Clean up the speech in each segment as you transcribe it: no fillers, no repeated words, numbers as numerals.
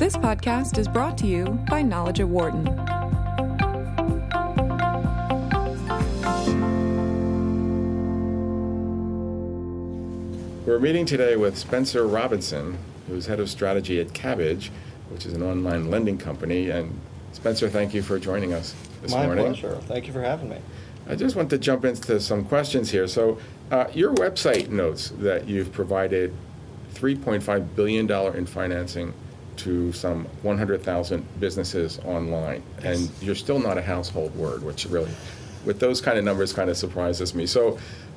This podcast is brought to you by Knowledge at Wharton. We're meeting today with Spencer Robinson, who's head of strategy at Kabbage, which is an online lending company. And Spencer, thank you for joining us this morning. My pleasure. Thank you for having me. I just want to jump into some questions here. So your website notes that you've provided $3.5 billion in financing to some 100,000 businesses online. Yes. And you're still not a household word, which really, with those kind of numbers, kind of surprises me. So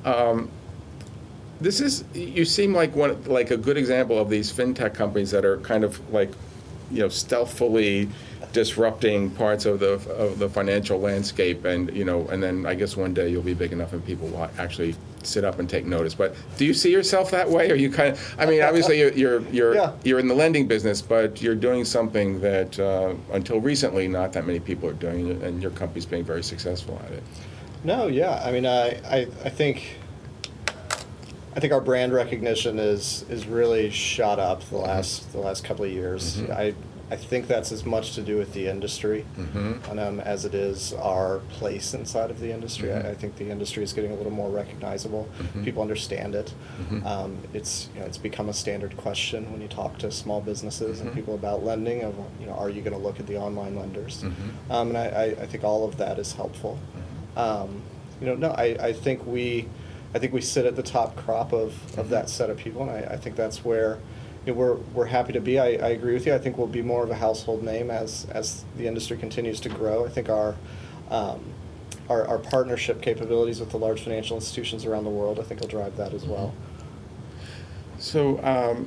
this is, you seem like a good example of these fintech companies that are kind of like, stealthily disrupting parts of the financial landscape, and and then I guess one day you'll be big enough and people will actually sit up and take notice. But do you see yourself that way? Or you kind of, I mean, obviously you're in the lending business, but you're doing something that until recently not that many people are doing, and your company's being very successful at it. No, yeah, I mean, I think our brand recognition is really shot up the last couple of years. Mm-hmm. I think that's as much to do with the industry as it is our place inside of the industry. Mm-hmm. I think the industry is getting a little more recognizable. Mm-hmm. People understand it. Mm-hmm. It's become a standard question when you talk to small businesses and people about lending. Of are you going to look at the online lenders? Mm-hmm. And I think all of that is helpful. Mm-hmm. I think we sit at the top crop of that set of people, and I think that's where we're happy to be. I agree with you. I think we'll be more of a household name as the industry continues to grow. I think our partnership capabilities with the large financial institutions around the world, I think, will drive that as well. So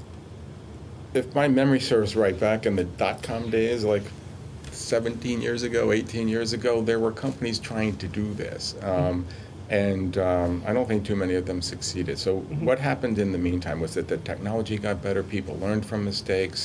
if my memory serves right, back in the dot-com days, like 17 years ago, 18 years ago, there were companies trying to do this. And I don't think too many of them succeeded. So what happened in the meantime? Was it that technology got better, people learned from mistakes?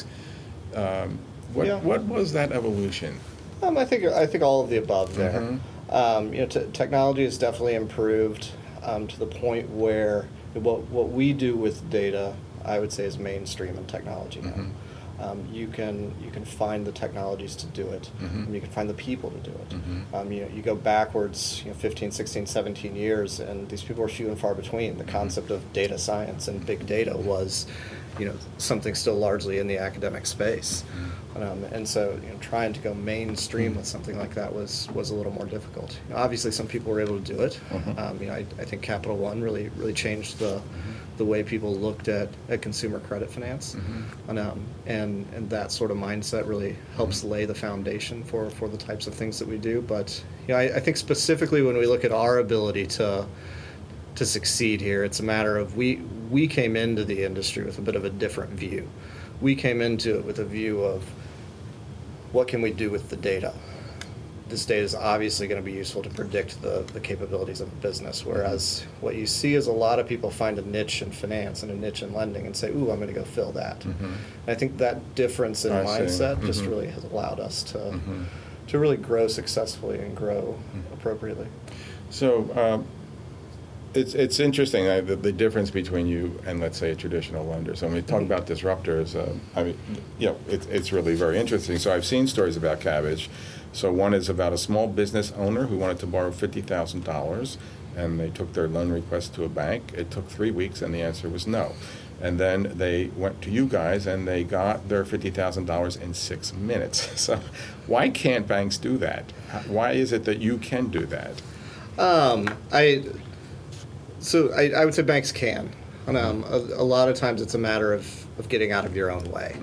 What was that evolution? I think all of the above there. Mm-hmm. Technology has definitely improved to the point where what we do with data, I would say, is mainstream in technology now. Mm-hmm. You can find the technologies to do it. Mm-hmm. You can find the people to do it. Mm-hmm. You go backwards 15, 16, 17 years, and these people are few and far between. The concept of data science and big data was something still largely in the academic space. And so trying to go mainstream with something like that was a little more difficult. Obviously, some people were able to do it. I think Capital One really changed the way people looked at consumer credit finance. And that sort of mindset really helps lay the foundation for the types of things that we do. But I think specifically when we look at our ability to succeed here, it's a matter of we came into the industry with a bit of a different view. We came into it with a view of what can we do with the data. This data is obviously going to be useful to predict the capabilities of a business, whereas what you see is a lot of people find a niche in finance and a niche in lending and say, ooh, I'm going to go fill that. And I think that difference in mindset just really has allowed us to really grow successfully and grow appropriately. So it's interesting, the difference between you and, let's say, a traditional lender. So when we talk about disruptors, it's really very interesting. So I've seen stories about Kabbage. So one is about a small business owner who wanted to borrow $50,000, and they took their loan request to a bank. It took 3 weeks, and the answer was no. And then they went to you guys, and they got their $50,000 in 6 minutes. So why can't banks do that? Why is it that you can do that? I would say banks can. A lot of times it's a matter of getting out of your own way.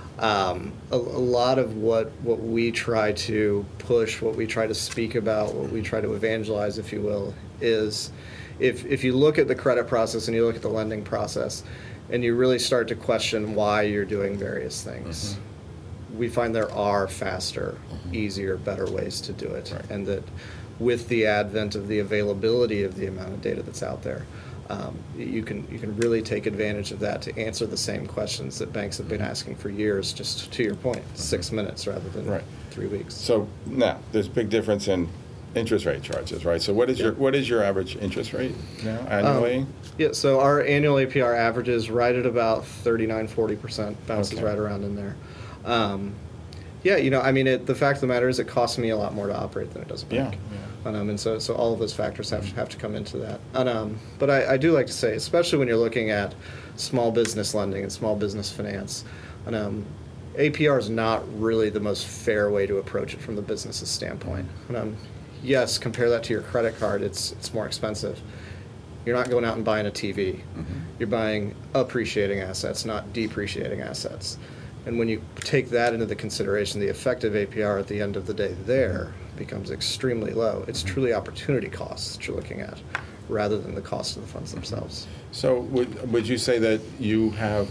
A lot of what we try to push, what we try to speak about, what we try to evangelize, if you will, is if you look at the credit process and you look at the lending process and you really start to question why you're doing various things, we find there are faster, easier, better ways to do it. Right. And that with the advent of the availability of the amount of data that's out there, you can really take advantage of that to answer the same questions that banks have been asking for years, just to your point, 6 minutes rather than 3 weeks. So now, there's a big difference in interest rate charges, right? So what is your average interest rate now annually? Yeah, so our annual APR averages right at about 39-40%, bounces Okay. right around in there. Yeah, I mean, the fact of the matter is it costs me a lot more to operate than it does a bank. Yeah. And so all of those factors have to come into that. But I do like to say, especially when you're looking at small business lending and small business finance, APR is not really the most fair way to approach it from the business's standpoint. Yes, compare that to your credit card, it's more expensive. You're not going out and buying a TV. You're buying appreciating assets, not depreciating assets. And when you take that into the consideration, the effective APR at the end of the day there becomes extremely low. It's truly opportunity costs that you're looking at rather than the cost of the funds themselves. So would you say that you have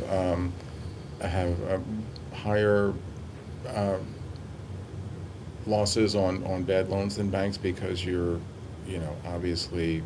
higher losses on bad loans than banks because you're, obviously,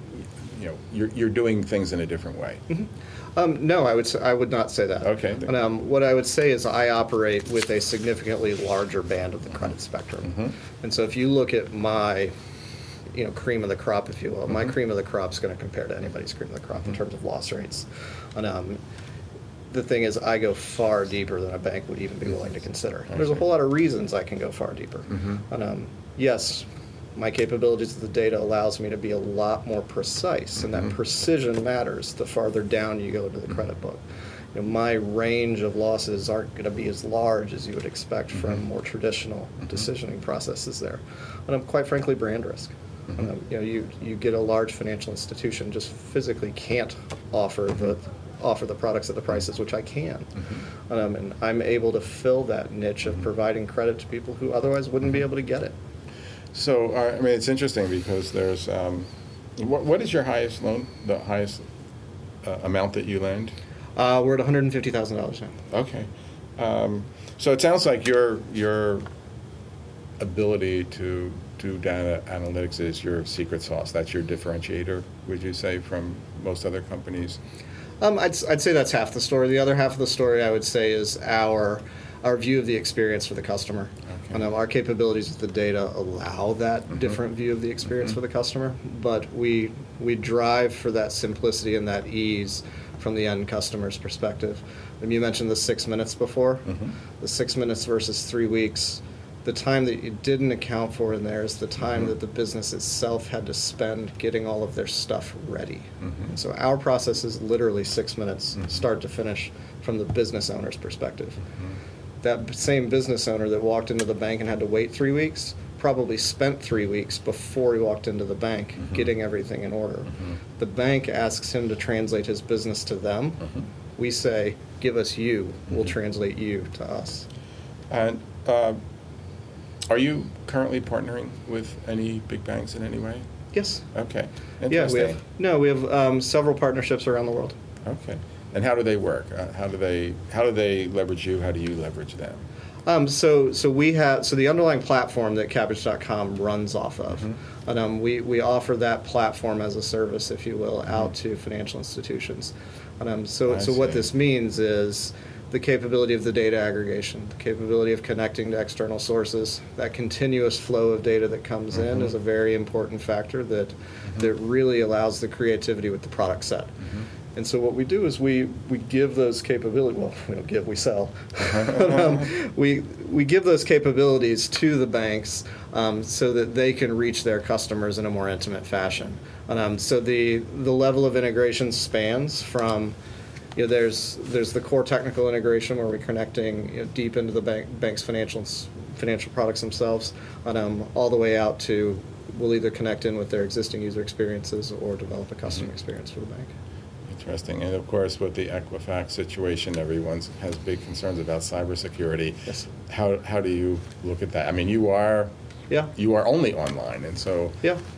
you're doing things in a different way? No, I would not say that. Okay. What I would say is I operate with a significantly larger band of the credit spectrum. And so if you look at my, cream of the crop, if you will, my cream of the crop is going to compare to anybody's cream of the crop in terms of loss rates. And the thing is, I go far deeper than a bank would even be willing to consider. There's a whole lot of reasons I can go far deeper. And yes, my capabilities of the data allows me to be a lot more precise, and that precision matters the farther down you go to the credit book. My range of losses aren't going to be as large as you would expect from more traditional decisioning processes there. And quite frankly, brand risk. You get a large financial institution just physically can't offer the products at the prices which I can. And I'm able to fill that niche of providing credit to people who otherwise wouldn't be able to get it. So, it's interesting because there's, what is your highest loan, the highest amount that you lend? We're at $150,000 now. Okay. So it sounds like your ability to do data analytics is your secret sauce. That's your differentiator, would you say, from most other companies? I'd say that's half the story. The other half of the story, I would say, is our view of the experience for the customer. Okay. Our capabilities with the data allow that different view of the experience for the customer, but we drive for that simplicity and that ease from the end customer's perspective. And you mentioned the 6 minutes before. The 6 minutes versus 3 weeks. The time that you didn't account for in there is the time that the business itself had to spend getting all of their stuff ready. And so our process is literally 6 minutes, start to finish, from the business owner's perspective. That same business owner that walked into the bank and had to wait 3 weeks probably spent 3 weeks before he walked into the bank getting everything in order. The bank asks him to translate his business to them. We say, give us you, we'll translate you to us. And are you currently partnering with any big banks in any way? Yes. Okay. Yeah, Interesting. we have several partnerships around the world. Okay. And how do they work? How do they leverage you? How do you leverage them? So the underlying platform that Kabbage.com runs off of, and we offer that platform as a service, if you will, out to financial institutions. So what this means is the capability of the data aggregation, the capability of connecting to external sources. That continuous flow of data that comes in is a very important factor that really allows the creativity with the product set. And so what we do is we give those capabilities, well, we don't give, we sell. We give those capabilities to the banks so that they can reach their customers in a more intimate fashion. So the level of integration spans from, there's the core technical integration where we're connecting deep into the bank's financial products themselves, all the way out to we'll either connect in with their existing user experiences or develop a custom experience for the bank. Interesting. And of course, with the Equifax situation, everyone has big concerns about cybersecurity. Yes. How do you look at that? I mean, you are only online, and so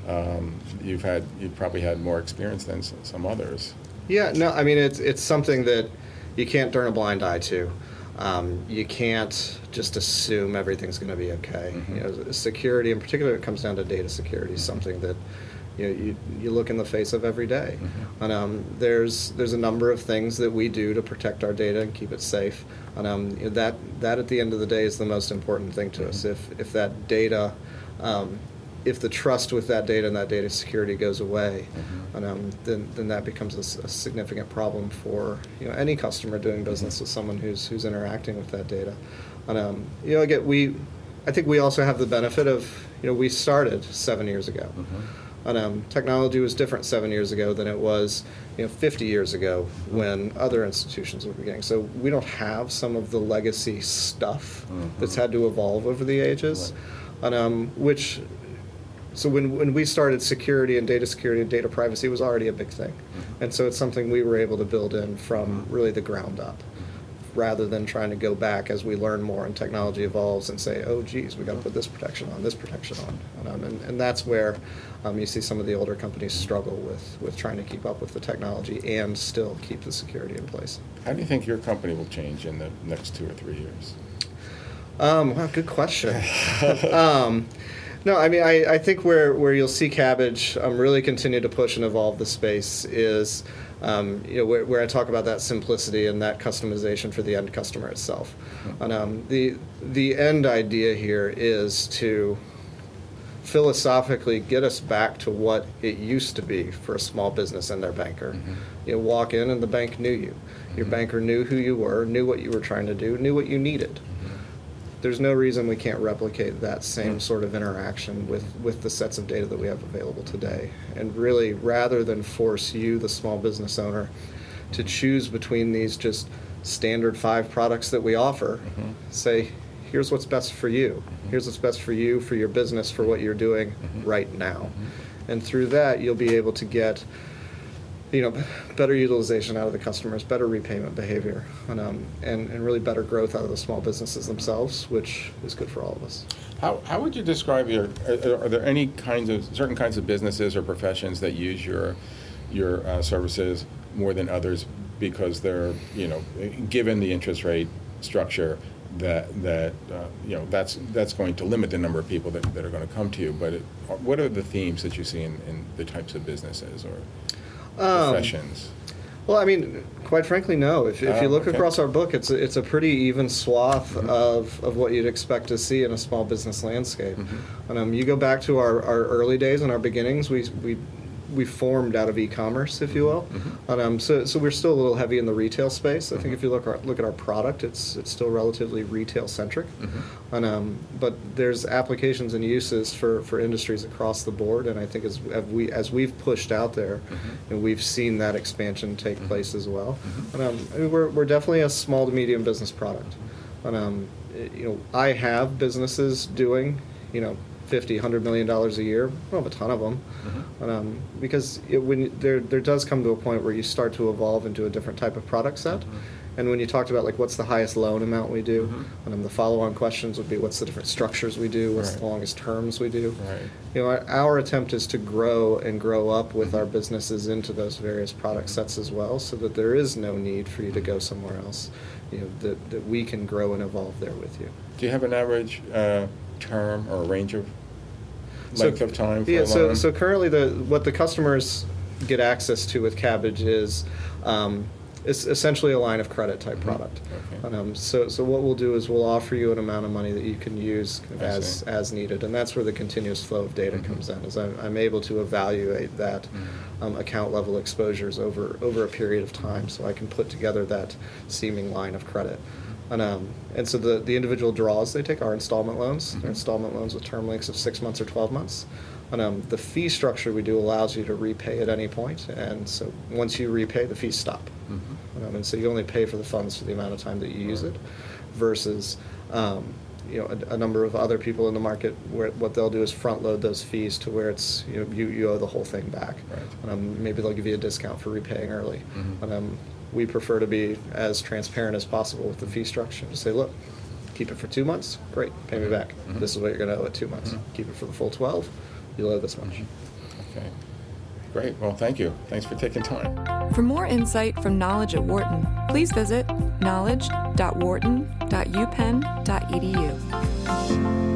you've probably had more experience than some others. Yeah. No, I mean it's something that you can't turn a blind eye to. You can't just assume everything's going to be okay. Security, in particular, it comes down to data security, is something that you look in the face of every day. And there's a number of things that we do to protect our data and keep it safe. And that at the end of the day is the most important thing to us. If that data if the trust with that data and that data security goes away, then that becomes a significant problem for any customer doing business with someone who's interacting with that data. And again, I think we also have the benefit of we started 7 years ago. And technology was different 7 years ago than it was 50 years ago when other institutions were beginning. So we don't have some of the legacy stuff that's had to evolve over the ages. Right. And so when we started, security and data privacy was already a big thing. And so it's something we were able to build in from really the ground up, rather than trying to go back as we learn more and technology evolves and say, oh, geez, we got to put this protection on. And that's where you see some of the older companies struggle with trying to keep up with the technology and still keep the security in place. How do you think your company will change in the next 2 or 3 years? Well, good question. No, I mean, I think where you'll see Kabbage really continue to push and evolve the space is where I talk about that simplicity and that customization for the end customer itself. And the end idea here is to philosophically get us back to what it used to be for a small business and their banker. You walk in and the bank knew you. Your banker knew who you were, knew what you were trying to do, knew what you needed. There's no reason we can't replicate that same sort of interaction with the sets of data that we have available today. And really, rather than force you, the small business owner, to choose between these just standard 5 products that we offer, say, here's what's best for you. Here's what's best for you, for your business, for what you're doing right now. And through that, you'll be able to get better utilization out of the customers, better repayment behavior, and really better growth out of the small businesses themselves, which is good for all of us. How would you describe are there any certain kinds of businesses or professions that use your services more than others because they're, given the interest rate structure, that's going to limit the number of people that are going to come to you? But what are the themes that you see in the types of businesses or professions? Well, I mean, quite frankly, no. If you look across our book, it's a pretty even swath of what you'd expect to see in a small business landscape. And you go back to our early days and our beginnings, we formed out of e-commerce, if you will. And, so we're still a little heavy in the retail space. I think if you look at our product, it's still relatively retail centric. And, but there's applications and uses for industries across the board. And I think as we've pushed out there, and we've seen that expansion take place as well. And I mean, we're definitely a small to medium business product. And I have businesses doing $50, $100 million a year. I don't have a ton of them, because when there does come to a point where you start to evolve into a different type of product set. And when you talked about what's the highest loan amount we do, the follow-on questions would be what's the different structures we do, what's the longest terms we do. Our attempt is to grow and grow up with our businesses into those various product sets as well, so that there is no need for you to go somewhere else. That we can grow and evolve there with you. Do you have an average term or a range of length of time for a loan? So currently what the customers get access to with Kabbage is essentially a line of credit type product. So what we'll do is we'll offer you an amount of money that you can use as needed, and that's where the continuous flow of data comes in. Is I'm able to evaluate that account level exposures over a period of time, so I can put together that seeming line of credit. And so the individual draws they take are installment loans. They're installment loans with term lengths of 6 months or 12 months. And the fee structure we do allows you to repay at any point. And so once you repay, the fees stop. And so you only pay for the funds for the amount of time that you use it, versus a number of other people in the market where what they'll do is front load those fees to where it's you owe the whole thing back. Maybe they'll give you a discount for repaying early. We prefer to be as transparent as possible with the fee structure. To say, look, keep it for 2 months, great, pay me back. This is what you're going to owe at 2 months. Keep it for the full 12, you'll owe this much. Okay, great. Well, thank you. Thanks for taking time. For more insight from Knowledge at Wharton, please visit knowledge.wharton.upenn.edu.